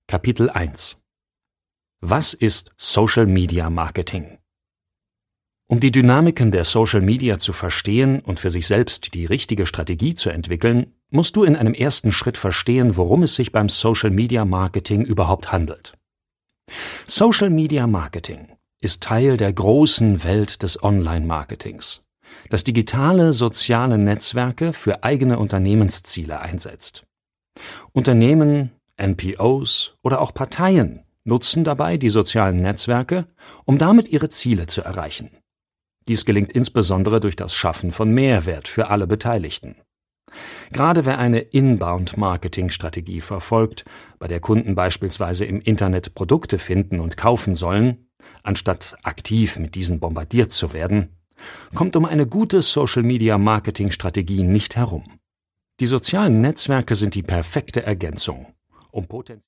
Kapitel 1 Was ist Social Media Marketing? Um die Dynamiken der Social Media zu verstehen und für sich selbst die richtige Strategie zu entwickeln, musst du in einem ersten Schritt verstehen, worum es sich beim Social Media Marketing überhaupt handelt. Social Media Marketing ist Teil der großen Welt des Online-Marketings, das digitale soziale Netzwerke für eigene Unternehmensziele einsetzt. Unternehmen, NPOs oder auch Parteien nutzen dabei die sozialen Netzwerke, um damit ihre Ziele zu erreichen. Dies gelingt insbesondere durch das Schaffen von Mehrwert für alle Beteiligten. Gerade wer eine Inbound-Marketing-Strategie verfolgt, bei der Kunden beispielsweise im Internet Produkte finden und kaufen sollen, anstatt aktiv mit diesen bombardiert zu werden, kommt um eine gute Social-Media-Marketing-Strategie nicht herum. Die sozialen Netzwerke sind die perfekte Ergänzung, um potenziell